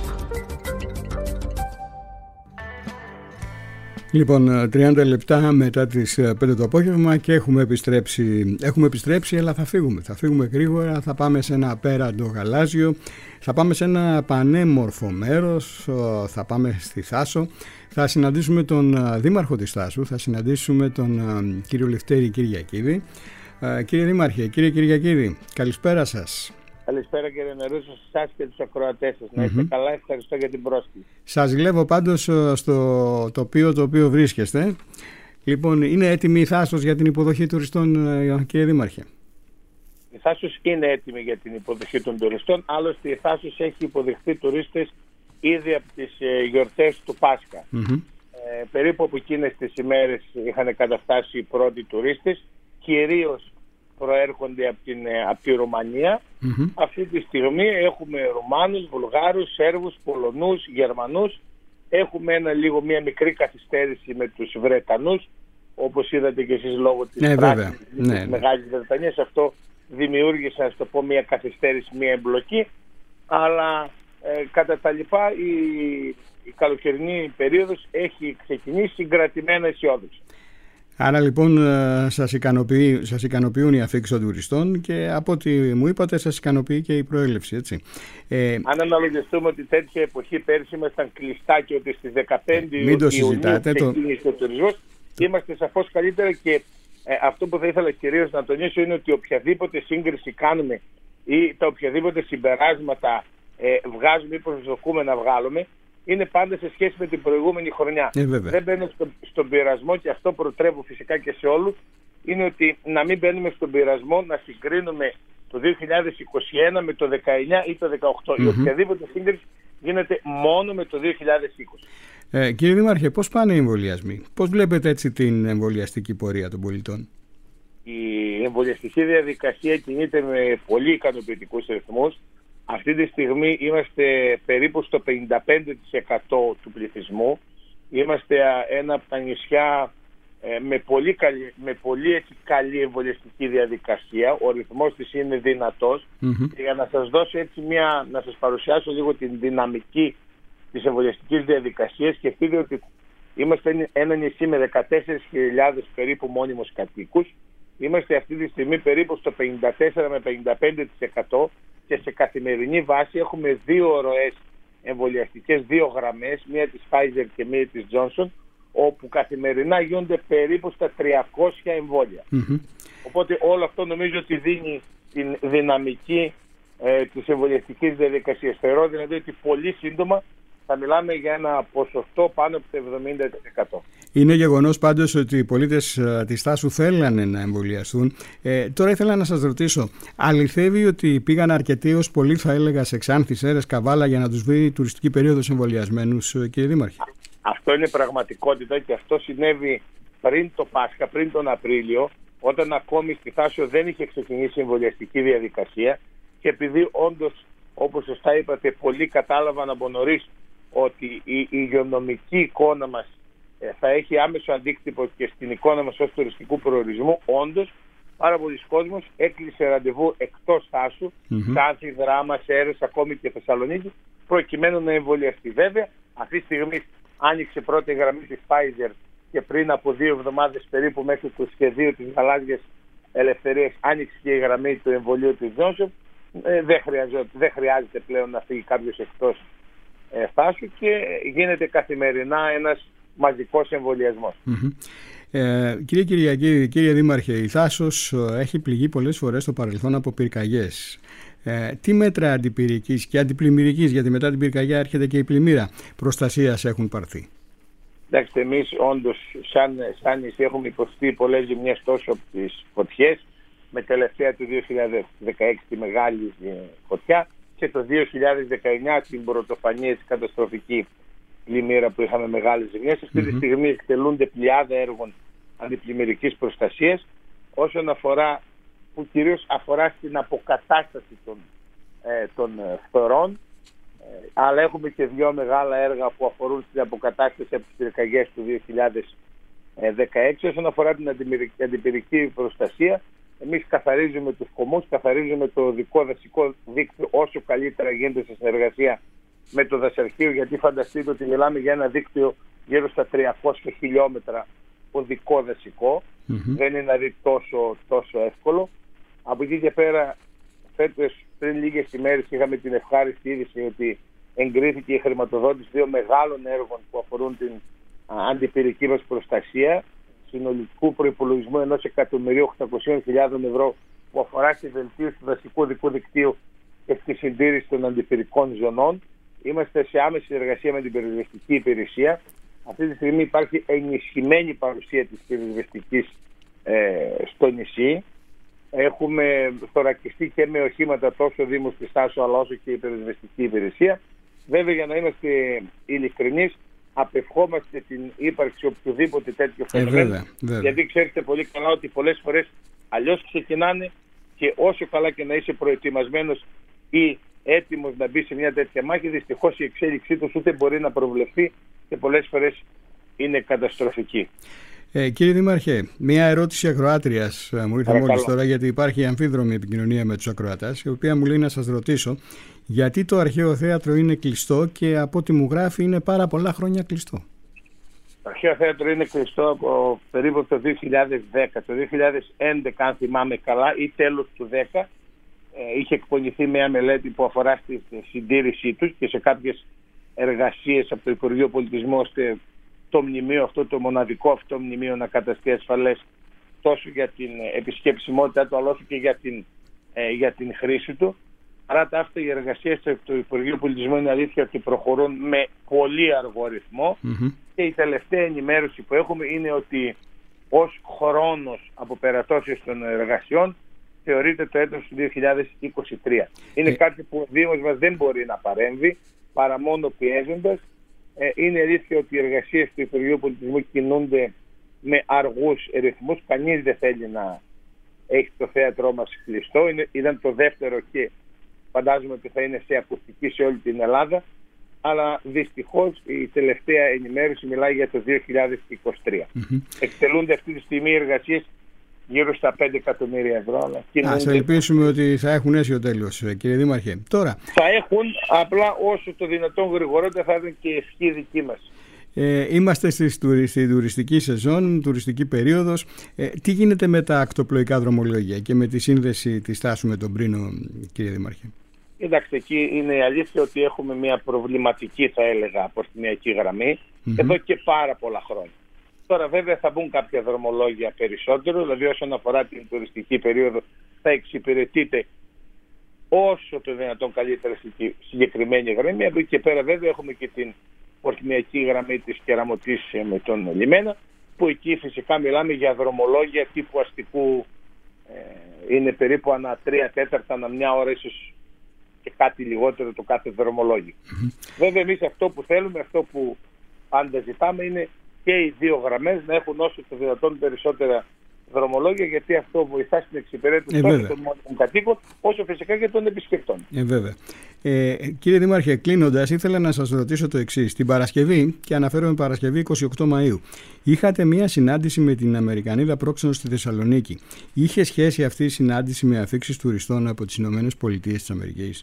Λοιπόν, 30 λεπτά μετά τις 5 το απόγευμα και έχουμε επιστρέψει, αλλά θα φύγουμε γρήγορα, θα πάμε σε ένα απέραντο γαλάζιο, θα πάμε σε ένα πανέμορφο μέρος, θα πάμε στη Θάσο, θα συναντήσουμε τον δήμαρχο της Θάσου, θα συναντήσουμε τον κύριο Λευτέρη Κυριακίδη. Κύριε Δήμαρχε, κύριε Κυριακίδη, καλησπέρα σας. Καλησπέρα κύριε Νερούσο, σε εσάς και τους ακροατές σας. Να είστε καλά, ευχαριστώ για την πρόσκληση. Σας γλεύω πάντως στο τοπίο το οποίο βρίσκεστε. Λοιπόν, είναι έτοιμη η Θάσος για την υποδοχή τουριστών, κύριε Δήμαρχε? Η Θάσος είναι έτοιμη για την υποδοχή των τουριστών. Άλλωστε η Θάσος έχει υποδεχθεί τουρίστες ήδη από τις γιορτές του Πάσχα. Περίπου από εκείνες τις ημέρες είχαν καταφτάσει οι πρώτοι τουρίστες, κυρίως προέρχονται από τη Ρουμανία. Αυτή τη στιγμή έχουμε Ρουμάνους, Βουλγάρους, Σέρβους, Πολωνούς, Γερμανούς. Έχουμε μια μικρή καθυστέρηση με τους Βρετανούς, όπως είδατε και εσείς λόγω της πράξης της Μεγάλης Βρετανίας. Αυτό δημιούργησε, να το πω, μια καθυστέρηση, μια εμπλοκή, αλλά κατά τα λοιπά η καλοκαιρινή περίοδος έχει ξεκινήσει συγκρατημένα αισιόδοξα. Άρα λοιπόν σας ικανοποιούν οι αφήξεις των τουριστών και από ό,τι μου είπατε σας ικανοποιεί και η προέλευση, έτσι. Αν αναλογιστούμε ότι τέτοια εποχή πέρσι ήμασταν κλειστά και ότι στις 15 Ιουνίου ξεκίνησε ο τουρισμός, είμαστε σαφώς καλύτερα και αυτό που θα ήθελα κυρίως να τονίσω είναι ότι οποιαδήποτε σύγκριση κάνουμε ή τα οποιαδήποτε συμπεράσματα βγάζουμε ή προσδοκούμε να βγάλουμε, είναι πάντα σε σχέση με την προηγούμενη χρονιά. Δεν μπαίνω στον πειρασμό, και αυτό προτρέπω φυσικά και σε όλους, είναι ότι να μην μπαίνουμε στον πειρασμό να συγκρίνουμε το 2021 με το 19 ή το 18. Η οποιαδήποτε σύγκριση γίνεται μόνο με το 2020. Κύριε Δήμαρχε, πώς πάνε οι εμβολιασμοί? Πώς βλέπετε έτσι την εμβολιαστική πορεία των πολιτών? Η εμβολιαστική διαδικασία κινείται με πολύ ικανοποιητικούς ρυθμούς. Αυτή τη στιγμή είμαστε περίπου στο 55% του πληθυσμού. Είμαστε ένα από τα νησιά με πολύ καλή εμβολιαστική διαδικασία. Ο ρυθμός της είναι δυνατός. Και για να σας δώσω έτσι να σας παρουσιάσω λίγο την δυναμική της εμβολιαστικής διαδικασίας, σκεφτείτε ότι είμαστε ένα νησί με 14.000 περίπου μόνιμους κατοίκους. Είμαστε αυτή τη στιγμή περίπου στο 54 με 55% και σε καθημερινή βάση έχουμε 2 ροές εμβολιαστικές, 2 γραμμές, μία της Pfizer και μία της Johnson, όπου καθημερινά γίνονται περίπου στα 300 εμβόλια. Οπότε όλο αυτό νομίζω ότι δίνει την δυναμική της εμβολιαστικής διαδικασίας. Θεωρώ δηλαδή ότι πολύ σύντομα θα μιλάμε για ένα ποσοστό πάνω από το 70%. Είναι γεγονός πάντως ότι οι πολίτες της Θάσου θέλανε να εμβολιαστούν. Τώρα ήθελα να σας ρωτήσω, αληθεύει ότι πήγαν αρκετοί, ως πολύ θα έλεγα, σε Ξάνθη, Σέρρες, Καβάλα για να τους βρει η τουριστική περίοδος εμβολιασμένους, κύριε Δήμαρχε? Αυτό είναι πραγματικότητα και αυτό συνέβη πριν το Πάσχα, πριν τον Απρίλιο, όταν ακόμη στη Θάσο δεν είχε ξεκινήσει η εμβολιαστική διαδικασία, και επειδή όντως, όπως σωστά είπατε, πολλοί κατάλαβαν από νωρίς ότι η υγειονομική εικόνα μας θα έχει άμεσο αντίκτυπο και στην εικόνα μας ως τουριστικού προορισμού, όντως πάρα πολλοί κόσμος έκλεισε ραντεβού εκτός Θάσου, Ξάνθη, Δράμα, Σέρρες, ακόμη και Θεσσαλονίκη, προκειμένου να εμβολιαστεί. Βέβαια, αυτή τη στιγμή άνοιξε πρώτη γραμμή της Pfizer και πριν από 2 εβδομάδες περίπου, μέχρι το σχεδίο της Γαλάζιας Ελευθερίας, άνοιξε και η γραμμή του εμβολίου της Johnson. Δεν χρειάζεται πλέον να φύγει κάποιος εκτός Θάσου και γίνεται καθημερινά ένας μαζικός εμβολιασμός. Κύριε Κυριακή, κύριε Δήμαρχε, η Θάσος έχει πληγεί πολλές φορές στο παρελθόν από πυρκαγιές. Τι μέτρα αντιπυρικής και αντιπλημμυρικής, γιατί μετά την πυρκαγιά έρχεται και η πλημμύρα, προστασίας έχουν πάρθει? Εντάξει, εμείς όντως σαν νησί έχουμε υποστεί πολλές ζημιές, τόσο από τις φωτιές, με τελευταία του 2016 τη μεγάλη φωτιά, και το 2019 την πρωτοφανή καταστροφική πλημμύρα που είχαμε μεγάλες ζημιές. Αυτή τη στιγμή εκτελούνται πλειάδα έργων αντιπλημμυρικής προστασίας, όσον αφορά, που κυρίως αφορά στην αποκατάσταση των φθορών, αλλά έχουμε και 2 μεγάλα έργα που αφορούν στην αποκατάσταση από τις πυρκαγιές του 2016. Όσον αφορά την αντιπυρική προστασία, εμείς καθαρίζουμε τους κομμούς, καθαρίζουμε το δικό δασικό δίκτυο όσο καλύτερα γίνεται σε συνεργασία με το δασαρχείο, γιατί φανταστείτε ότι μιλάμε για ένα δίκτυο γύρω στα 300 χιλιόμετρα οδικό δασικό. Δεν είναι δηλαδή τόσο εύκολο. Από εκεί και πέρα, φέτος πριν λίγες ημέρες είχαμε την ευχάριστη είδηση ότι εγκρίθηκε η χρηματοδότηση 2 μεγάλων έργων που αφορούν την αντιπυρική μας προστασία, συνολικού προϋπολογισμού 1.800.000 ευρώ, που αφορά στη βελτίωση του δασικού οδικού δικτύου και στη συντήρηση των αντιπυρικών ζωνών. Είμαστε σε άμεση συνεργασία με την πυροσβεστική υπηρεσία. Αυτή τη στιγμή υπάρχει ενισχυμένη παρουσία της πυροσβεστικής στο νησί. Έχουμε θωρακιστεί και με οχήματα τόσο ο Δήμος της Θάσου αλλά όσο και η πυροσβεστική υπηρεσία. Βέβαια, για να είμαστε ειλικρινείς, απευχόμαστε την ύπαρξη οποιοδήποτε τέτοιο φαινόμενο. Γιατί ξέρετε πολύ καλά ότι πολλές φορές αλλιώς ξεκινάνε και όσο καλά και να είσαι προετοιμασμένος ή έτοιμος να μπει σε μια τέτοια μάχη, δυστυχώς η εξέλιξή τους ούτε μπορεί να προβλεφθεί και πολλές φορές είναι καταστροφική. Κύριε Δήμαρχε, μια ερώτηση ακροάτριας μου ήρθε μόλις τώρα, γιατί υπάρχει αμφίδρομη επικοινωνία με τους ακροατάς, η οποία μου λέει να σας ρωτήσω γιατί το Αρχαίο Θέατρο είναι κλειστό και από ό,τι μου γράφει είναι πάρα πολλά χρόνια κλειστό. Το Αρχαίο Θέατρο είναι κλειστό από περίπου το 2010. Το 2011, αν θυμάμαι καλά, ή τέλος του 2010, είχε εκπονηθεί μια μελέτη που αφορά στη συντήρησή τους και σε κάποιες εργασίες από το Υπουργείο Πολιτισμού, ώστε το μνημείο αυτό, το μοναδικό αυτό μνημείο, να καταστεί ασφαλές τόσο για την επισκεψιμότητά του αλλά όσο και για την χρήση του. Άρα αυτά οι εργασίες του Υπουργείου Πολιτισμού είναι αλήθεια ότι προχωρούν με πολύ αργό ρυθμό και η τελευταία ενημέρωση που έχουμε είναι ότι ως χρόνος αποπερατώσεως των εργασιών θεωρείται το έτος του 2023. Είναι κάτι που ο Δήμος μας δεν μπορεί να παρέμβει παρά μόνο πιέζοντας. Είναι αλήθεια ότι οι εργασίες του Υπουργείου Πολιτισμού κινούνται με αργούς ρυθμούς. Κανείς δεν θέλει να έχει το θέατρό μας κλειστό. Ήταν το δεύτερο και φαντάζομαι ότι θα είναι σε ακουστική σε όλη την Ελλάδα. Αλλά δυστυχώς η τελευταία ενημέρωση μιλάει για το 2023. Εκτελούνται αυτή τη στιγμή οι εργασίες γύρω στα 5 εκατομμύρια ευρώ. Ας ελπίσουμε ότι θα έχουν αίσιο τέλος, κύριε Δήμαρχε. Τώρα, θα έχουν, απλά όσο το δυνατόν γρηγορότερα θα είναι και ευχή δική μας. Είμαστε στη τουριστική σεζόν, τουριστική περίοδος. Τι γίνεται με τα ακτοπλοϊκά δρομολόγια και με τη σύνδεση της Θάσου με τον Πρίνο, κύριε Δήμαρχε? Κοιτάξτε, εκεί είναι η αλήθεια ότι έχουμε μια προβληματική, θα έλεγα, αποστημιακή γραμμή εδώ και πάρα πολλά χρόνια. Τώρα βέβαια θα μπουν κάποια δρομολόγια περισσότερο, δηλαδή όσον αφορά την τουριστική περίοδο θα εξυπηρετείται όσο το δυνατόν καλύτερα στη συγκεκριμένη γραμμή. Από εκεί και πέρα βέβαια έχουμε και την πορτιμιακή γραμμή της Κεραμωτής με τον Λιμένα, που εκεί φυσικά μιλάμε για δρομολόγια τύπου αστικού, είναι περίπου ανά 3/4, ανά μια ώρα ίσως και κάτι λιγότερο το κάθε δρομολόγιο. Βέβαια εμείς αυτό που θέλουμε, αυτό που πάντα ζητάμε είναι και οι δύο γραμμές να έχουν όσο το δυνατόν περισσότερα δρομολόγια, γιατί αυτό βοηθά στην εξυπηρέτηση τόσο των μόνιμων κατοίκων όσο φυσικά και των επισκεπτών. Βέβαια. Κύριε Δήμαρχε, κλείνοντας, ήθελα να σας ρωτήσω το εξής. Την Παρασκευή, και αναφέρομαι Παρασκευή 28 Μαΐου, είχατε μία συνάντηση με την Αμερικανίδα πρόξενο στη Θεσσαλονίκη. Είχε σχέση αυτή η συνάντηση με αφίξεις τουριστών από τις ΗΠΑ?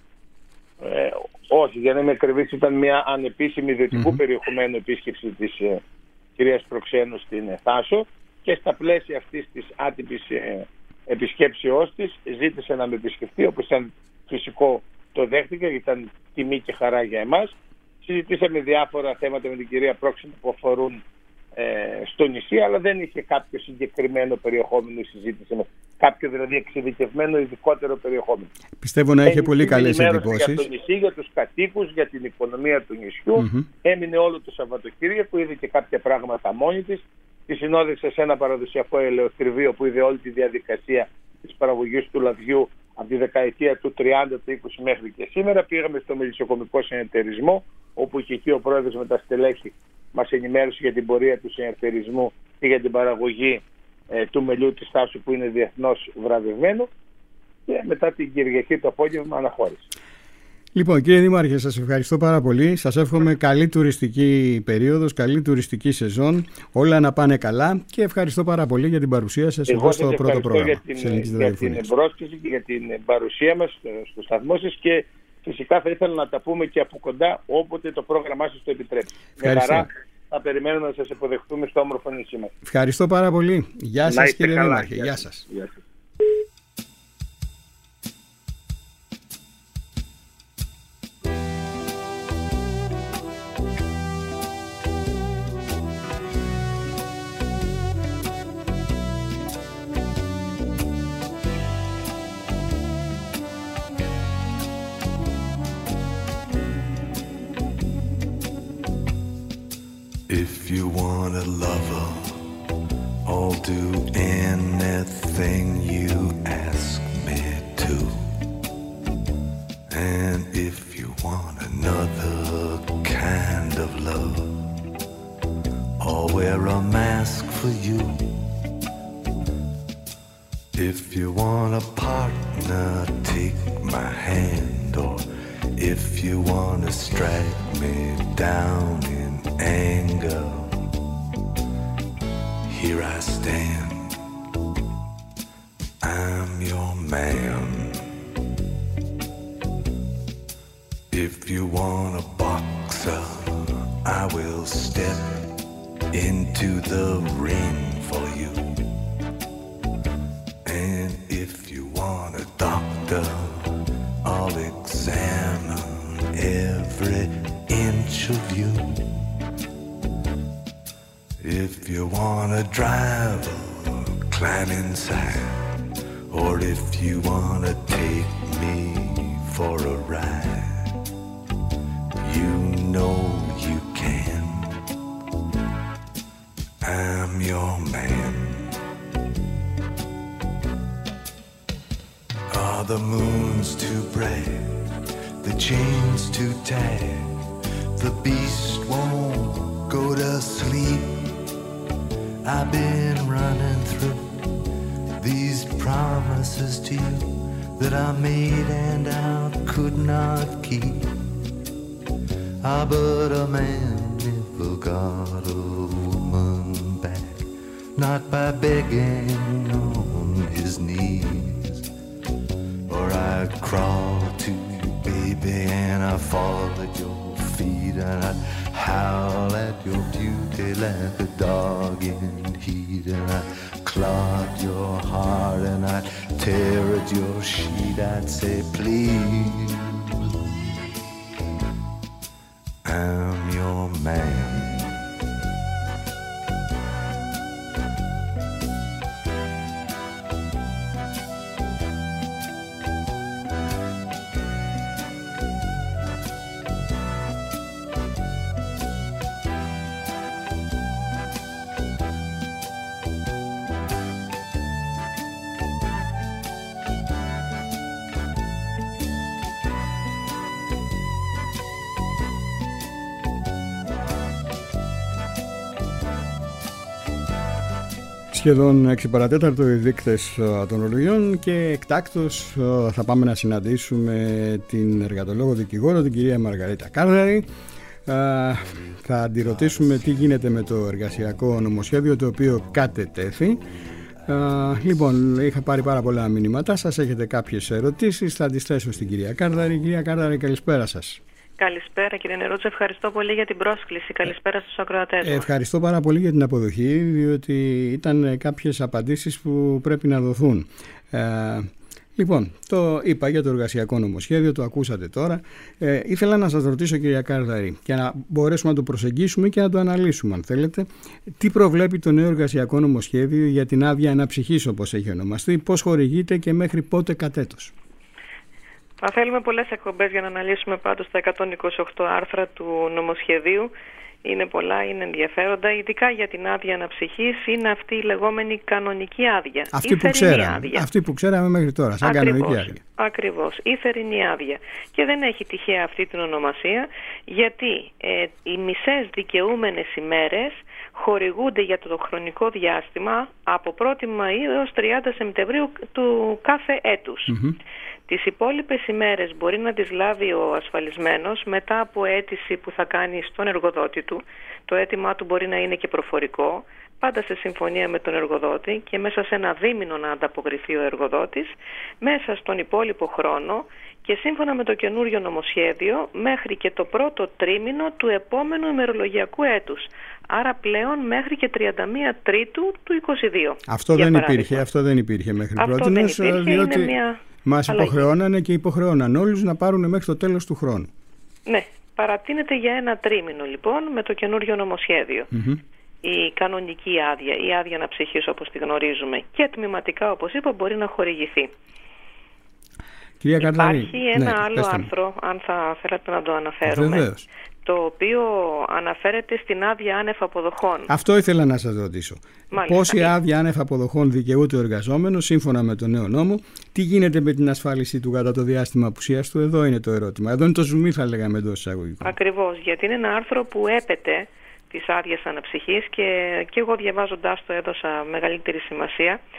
Όχι, για να είμαι ακριβής, ήταν μια ανεπίσημη ιδιωτικού περιεχομένου επίσκεψη της κυρίας Προξένου στην Θάσο και στα πλαίσια αυτής της άτυπης επισκέψεώς της ζήτησε να με επισκεφτεί, όπως ήταν φυσικό το δέχτηκα, ήταν τιμή και χαρά για εμάς. Συζητήσαμε διάφορα θέματα με την κυρία Πρόξενου που αφορούν στο νησί, αλλά δεν είχε κάποιο συγκεκριμένο περιεχόμενο η συζήτηση μας. Κάποιο δηλαδή εξειδικευμένο ειδικότερο περιεχόμενο. Πιστεύω να είχε πολύ καλές εντυπώσεις. Για το νησί, για τους κατοίκους, για την οικονομία του νησιού. Έμεινε όλο το Σαββατοκύριακο, είδε και κάποια πράγματα μόνη της. Τη συνόδευσε σε ένα παραδοσιακό ελαιοτριβείο που είδε όλη τη διαδικασία της παραγωγής του λαδιού από τη δεκαετία του 30, του 20 μέχρι και σήμερα. Πήγαμε στο μελισσοκομικό συνεταιρισμό, όπου και εκεί ο πρόεδρος με τα στελέχη μας ενημέρωσε για την πορεία του συνεταιρισμού και για την παραγωγή του μελιού της Θάσου, που είναι διεθνώς βραβευμένο, και μετά την Κυριακή το απόγευμα αναχώρησε. Λοιπόν, κύριε Δήμαρχε, σας ευχαριστώ πάρα πολύ. Σας εύχομαι καλή τουριστική περίοδος, καλή τουριστική σεζόν, όλα να πάνε καλά και ευχαριστώ πάρα πολύ για την παρουσία σας εδώ στο πρώτο πρόγραμμα. Για την πρόσκληση και για την παρουσία μας στο σταθμό σας και φυσικά θα ήθελα να τα πούμε και από κοντά όποτε το πρόγραμμά σας το επιτρέπει. Με χαρά θα περιμένουμε να σας υποδεχτούμε στο όμορφο νησί μας. Ευχαριστώ πάρα πολύ. Γεια σας, κύριε Δήμαρχε. Γεια σας. If you want a partner, take my hand, or if you want to strike me down in anger, here I stand, I'm your man. If you want a boxer, I will step into the ring for you. And if you want a doctor, I'll examine every inch of you. If you want to drive, climb inside. Or if you want to take me for a ride, you know you can. I'm your man. Are the moons too bright? The chains too tight? The beast won't go to sleep. I've been running through these promises to you that I made and I could not keep. Ah, but a man never got a woman back, not by begging on his knees. Or I'd crawl to you, baby, and I'd fall at your feet, and I'd howl at your beauty like a dog in heat, and I'd clog your heart, and I'd tear at your sheet. I'd say, please, I'm your man. Σχεδόν 6 παρατέταρτο οι δείκτες των ορολογιών και εκτάκτως θα πάμε να συναντήσουμε την εργατολόγο δικηγόρο, την κυρία Μαργαρίτα Κάρδαρη. Θα αντιρωτήσουμε τι γίνεται με το εργασιακό νομοσχέδιο το οποίο κατετέθη. Λοιπόν, είχα πάρει πάρα πολλά μηνύματά σας, έχετε κάποιες ερωτήσεις, θα αντιστρέψω στην κυρία Κάρδαρη. Κυρία Κάρδαρη, καλησπέρα σας. Καλησπέρα κύριε Νερούτσο, ευχαριστώ πολύ για την πρόσκληση. Καλησπέρα στους ακροατές μας. Ευχαριστώ πάρα πολύ για την αποδοχή, διότι ήταν κάποιες απαντήσεις που πρέπει να δοθούν. Λοιπόν, το είπα για το εργασιακό νομοσχέδιο, το ακούσατε τώρα. Ήθελα να σας ρωτήσω, κυρία Κάρδαρη, για να μπορέσουμε να το προσεγγίσουμε και να το αναλύσουμε, αν θέλετε, τι προβλέπει το νέο εργασιακό νομοσχέδιο για την άδεια αναψυχής, όπως έχει ονομαστεί, πώς χορηγείται και μέχρι πότε κατέτος. Θα θέλουμε πολλές εκπομπές για να αναλύσουμε πάντως τα 128 άρθρα του νομοσχεδίου. Είναι πολλά, είναι ενδιαφέροντα, ειδικά για την άδεια αναψυχής. Είναι αυτή η λεγόμενη κανονική άδεια. Αυτή που ξέραμε μέχρι τώρα, σαν κανονική άδεια. Ακριβώς, η θερινή άδεια. Και δεν έχει τυχαία αυτή την ονομασία, γιατί οι μισές δικαιούμενες ημέρες χορηγούνται για το χρονικό διάστημα από 1η Μαΐου έως 30 Σεπτεμβρίου του κάθε έτους. Τις υπόλοιπες ημέρες μπορεί να τις λάβει ο ασφαλισμένος μετά από αίτηση που θα κάνει στον εργοδότη του. Το αίτημά του μπορεί να είναι και προφορικό, πάντα σε συμφωνία με τον εργοδότη και μέσα σε ένα δίμηνο να ανταποκριθεί ο εργοδότης, μέσα στον υπόλοιπο χρόνο και σύμφωνα με το καινούριο νομοσχέδιο μέχρι και το πρώτο τρίμηνο του επόμενου ημερολογιακού έτους. Άρα πλέον μέχρι και 31 Τρίτου του 2022. Αυτό δεν υπήρχε μέχρι πρότινος, διότι μας υποχρεώνανε και υποχρεώναν όλους να πάρουν μέχρι το τέλος του χρόνου. Ναι, παρατείνεται για ένα τρίμηνο λοιπόν με το καινούριο νομοσχέδιο. Η κανονική άδεια, η άδεια αναψυχής όπως τη γνωρίζουμε και τμηματικά όπως είπα μπορεί να χορηγηθεί. Υπάρχει ένα άλλο άρθρο, αν θα θέλατε να το αναφέρουμε. Βεβαίως. Το οποίο αναφέρεται στην άδεια άνευ αποδοχών. Αυτό ήθελα να σας ρωτήσω. Πόση άδεια άνευ αποδοχών δικαιούται ο εργαζόμενος σύμφωνα με τον νέο νόμο, τι γίνεται με την ασφάλιση του κατά το διάστημα απουσίας του, εδώ είναι το ερώτημα. Εδώ είναι το ζουμί, θα λέγαμε εντός εισαγωγικών. Ακριβώς, γιατί είναι ένα άρθρο που έπεται της άδειας αναψυχής και εγώ διαβάζοντάς το έδωσα μεγαλύτερη σημασία.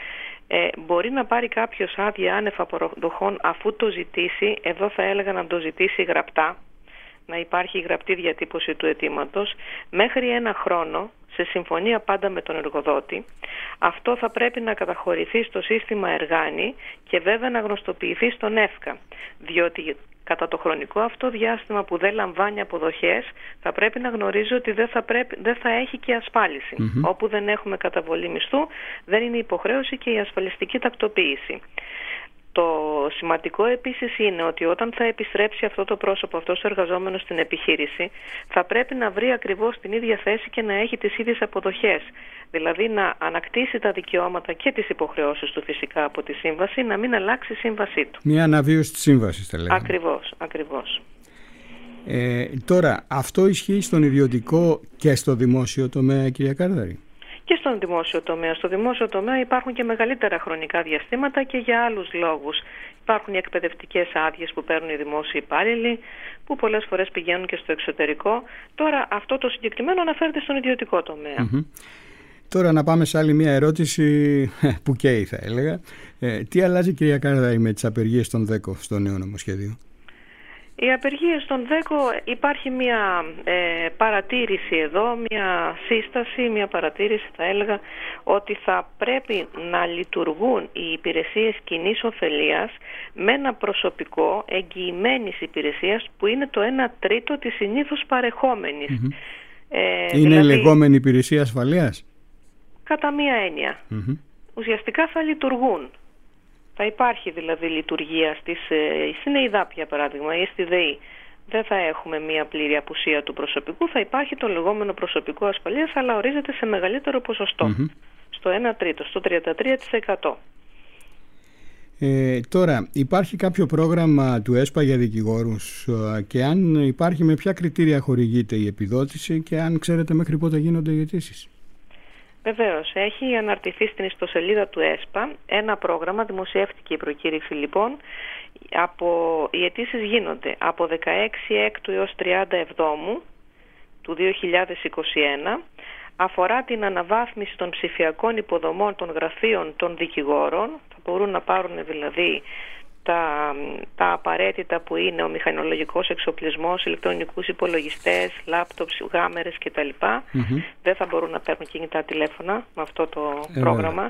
Μπορεί να πάρει κάποιος άδεια άνευ αποδοχών αφού το ζητήσει. Εδώ θα έλεγα να το ζητήσει γραπτά, να υπάρχει γραπτή διατύπωση του αιτήματος, μέχρι 1 χρόνο, σε συμφωνία πάντα με τον εργοδότη. Αυτό θα πρέπει να καταχωρηθεί στο σύστημα Εργάνη και βέβαια να γνωστοποιηθεί στον ΕΦΚΑ, διότι κατά το χρονικό αυτό διάστημα που δεν λαμβάνει αποδοχές θα πρέπει να γνωρίζει ότι δεν θα έχει και ασφάλιση. Όπου δεν έχουμε καταβολή μισθού δεν είναι υποχρέωση και η ασφαλιστική τακτοποίηση. Το σημαντικό επίσης είναι ότι όταν θα επιστρέψει αυτό το πρόσωπο, αυτός ο εργαζόμενος στην επιχείρηση, θα πρέπει να βρει ακριβώς την ίδια θέση και να έχει τις ίδιες αποδοχές. Δηλαδή να ανακτήσει τα δικαιώματα και τις υποχρεώσεις του φυσικά από τη σύμβαση, να μην αλλάξει η σύμβασή του. Μια αναβίωση της σύμβασης θα λέγαμε. Ακριβώς. Τώρα, αυτό ισχύει στον ιδιωτικό και στο δημόσιο τομέα, κυρία Κάρδαρη? Και στον δημόσιο τομέα. Στο δημόσιο τομέα υπάρχουν και μεγαλύτερα χρονικά διαστήματα και για άλλους λόγους. Υπάρχουν οι εκπαιδευτικές άδειες που παίρνουν οι δημόσιοι υπάλληλοι, που πολλές φορές πηγαίνουν και στο εξωτερικό. Τώρα αυτό το συγκεκριμένο αναφέρεται στον ιδιωτικό τομέα. Τώρα να πάμε σε άλλη μια ερώτηση που καίει θα έλεγα. Τι αλλάζει, κυρία Κάρδαρη, με τις απεργίες των ΔΕΚΟ στο νέο νομοσχέδιο? Οι απεργίες των ΔΕΚΟ, υπάρχει μια παρατήρηση εδώ, μια σύσταση, μια παρατήρηση θα έλεγα, ότι θα πρέπει να λειτουργούν οι υπηρεσίες κοινής ωφελίας με ένα προσωπικό εγγυημένης υπηρεσίας που είναι το 1/3 της συνήθως παρεχόμενης. Είναι δηλαδή, λεγόμενη υπηρεσία ασφαλείας? Κατά μία έννοια. Ουσιαστικά θα λειτουργούν. Θα υπάρχει δηλαδή λειτουργία στην ΕΙΔΑΠ για παράδειγμα ή στη ΔΕΗ. Δεν θα έχουμε μία πλήρη απουσία του προσωπικού, θα υπάρχει το λεγόμενο προσωπικό ασφαλείας, αλλά ορίζεται σε μεγαλύτερο ποσοστό, στο 1/3, στο 33%. Τώρα, υπάρχει κάποιο πρόγραμμα του ΕΣΠΑ για δικηγόρους και αν υπάρχει, με ποια κριτήρια χορηγείται η επιδότηση και αν ξέρετε μέχρι πότε γίνονται οι αιτήσεις? Βεβαίως, έχει αναρτηθεί στην ιστοσελίδα του ΕΣΠΑ ένα πρόγραμμα, δημοσιεύτηκε η προκήρυξη λοιπόν, οι αιτήσεις γίνονται από 16 Έκτου έως 30 Εβδόμου του 2021, αφορά την αναβάθμιση των ψηφιακών υποδομών των γραφείων των δικηγόρων, θα μπορούν να πάρουν δηλαδή τα απαραίτητα που είναι ο μηχανολογικός εξοπλισμός, ηλεκτρονικούς υπολογιστές, λάπτοπ, γάμερες κτλ. Δεν θα μπορούν να παίρνουν κινητά τηλέφωνα με αυτό το πρόγραμμα.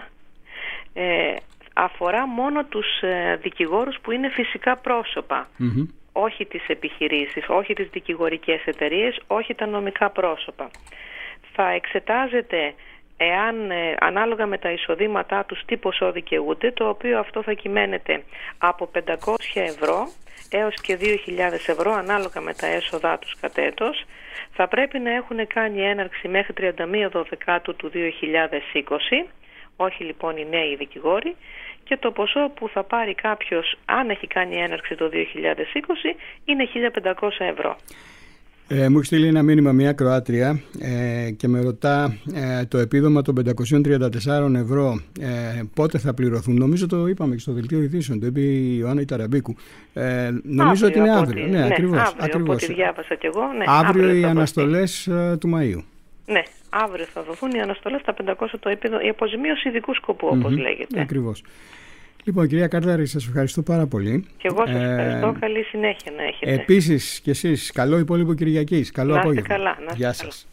Αφορά μόνο τους δικηγόρους που είναι φυσικά πρόσωπα, όχι τις επιχειρήσεις, όχι τις δικηγορικές εταιρείες, όχι τα νομικά πρόσωπα. Θα εξετάζεται εάν ανάλογα με τα εισοδήματά τους τι ποσό δικαιούνται, το οποίο αυτό θα κυμαίνεται από 500 ευρώ έως και 2.000 ευρώ ανάλογα με τα έσοδά τους κατ' έτος. Θα πρέπει να έχουν κάνει έναρξη μέχρι 31 Δωδεκάτου του 2020, όχι λοιπόν οι νέοι δικηγόροι, και το ποσό που θα πάρει κάποιος αν έχει κάνει έναρξη το 2020 είναι 1.500 ευρώ. Μου έχει στείλει ένα μήνυμα μια Κροάτρια και με ρωτά το επίδομα των 534 ευρώ πότε θα πληρωθούν. Νομίζω το είπαμε και στο δελτίο ειδήσεων, το είπε η Ιωάννα Ταραμπίκου. Νομίζω ότι είναι αύριο. Ναι, ακριβώς. Από ό,τι διάβασα κι εγώ. Ναι, αύριο οι αναστολές του Μαΐου. Ναι, αύριο θα δοθούν οι αναστολές στα 500 το επίδομα, η αποζημίωση ειδικού σκοπού όπως λέγεται. Ακριβώς. Λοιπόν, κυρία Κάρδαρη, σας ευχαριστώ πάρα πολύ. Και εγώ σας ευχαριστώ. Καλή συνέχεια να έχετε. Επίσης και εσείς, καλό υπόλοιπο Κυριακής. Καλό απόγευμα. Καλά, γεια σας.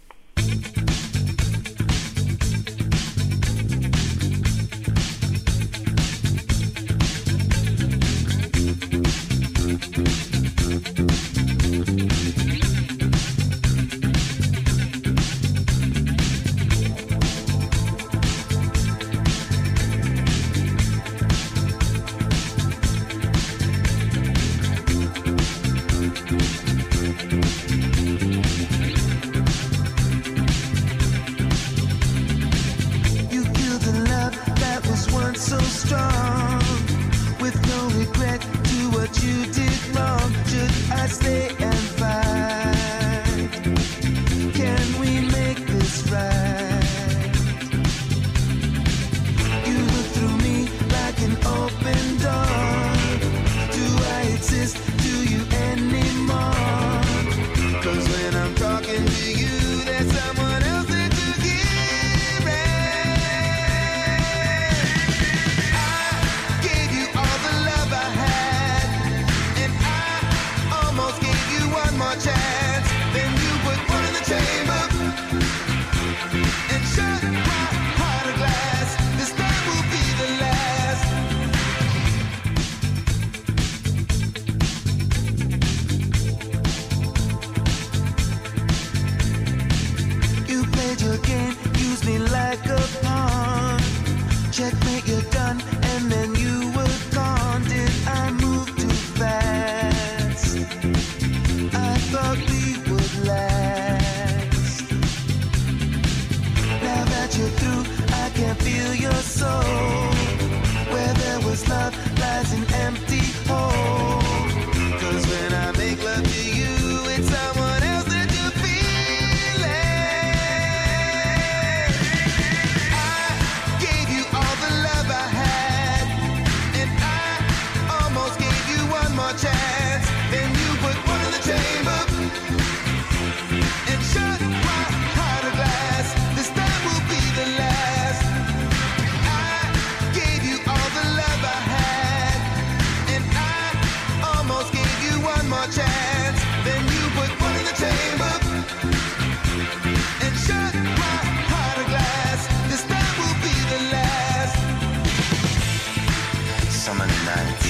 so many nights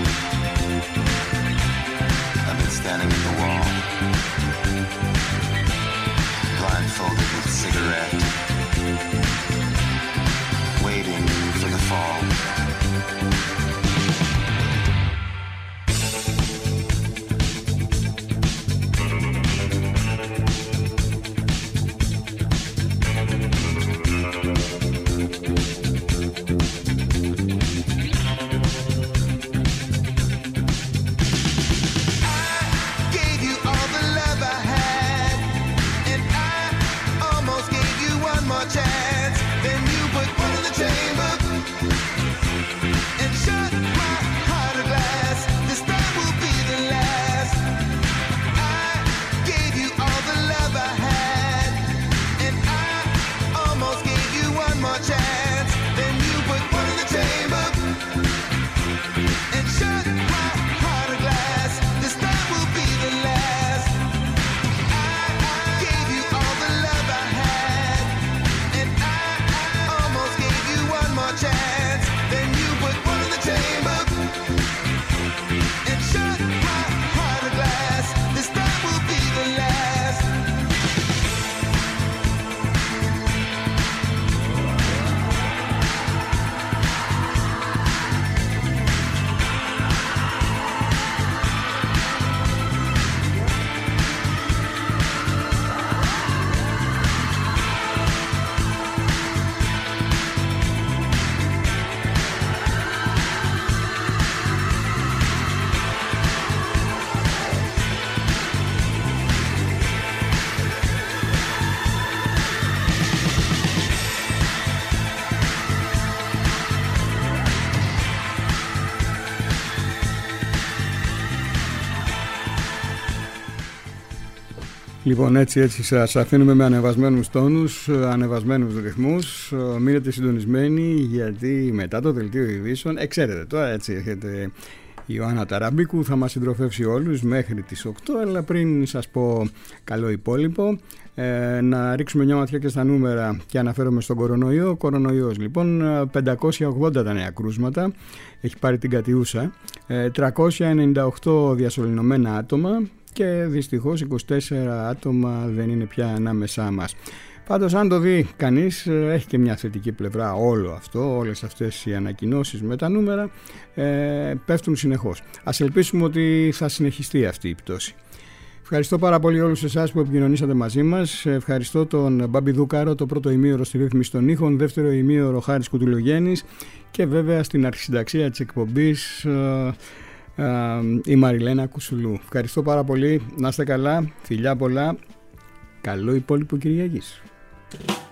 I've been standing at the wall, blindfolded with a cigarette, waiting for the fall. Λοιπόν, έτσι σας αφήνουμε με ανεβασμένους τόνους, ανεβασμένους ρυθμούς. Μείνετε συντονισμένοι, γιατί μετά το δελτίο ειδήσεων, ξέρετε τώρα, έτσι έρχεται η Ιωάννα Ταραμπίκου, θα μας συντροφεύσει όλους μέχρι τις 8, αλλά πριν σας πω καλό υπόλοιπο, να ρίξουμε μια ματιά και στα νούμερα και αναφέρομαι στον κορονοϊό. Κορονοϊός λοιπόν, 580 τα νέα κρούσματα, έχει πάρει την κατιούσα, 398 διασωληνωμένα άτομα και δυστυχώς 24 άτομα δεν είναι πια ανάμεσά μας. Πάντως, αν το δει κανείς, έχει και μια θετική πλευρά όλο αυτό, όλες αυτές οι ανακοινώσεις με τα νούμερα πέφτουν συνεχώς. Ας ελπίσουμε ότι θα συνεχιστεί αυτή η πτώση. Ευχαριστώ πάρα πολύ όλους εσάς που επικοινωνήσατε μαζί μας. Ευχαριστώ τον Μπάμπη Δούκαρο, το πρώτο ημίωρο στη ρύθμιση των ήχων, δεύτερο ημίωρο Χάρης Κουτουλογέννης και βέβαια στην αρχισυνταξία της εκπομπής η Μαριλένα Κουσουλού. Ευχαριστώ πάρα πολύ, να είστε καλά, φιλιά πολλά, καλό υπόλοιπο Κυριακής.